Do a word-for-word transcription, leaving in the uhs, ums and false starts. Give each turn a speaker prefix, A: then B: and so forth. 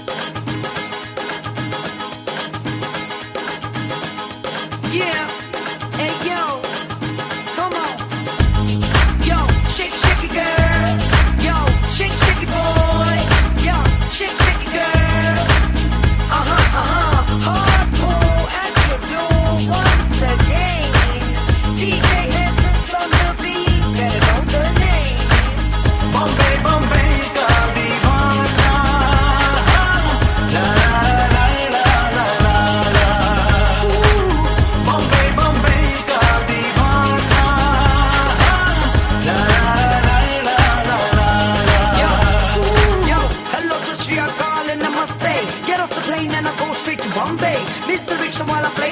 A: Yeah, hey yo, come on. Yo, shake, shake it, girl. Yo, shake, shake it, boy. Yo, shake, shake it, girl. Uh huh, uh huh. Hard pull at your door once again. D J Hessen's on the beat, better know the name.
B: Bombay, Bombay ka deewana. La la la la la la la. Bombay, Bombay ka deewana. La la la la la la.
A: Yo, yo, hello to Shri Akal and Namaste. Get off the plane and I go straight to Bombay. Mister Rickshaw while I play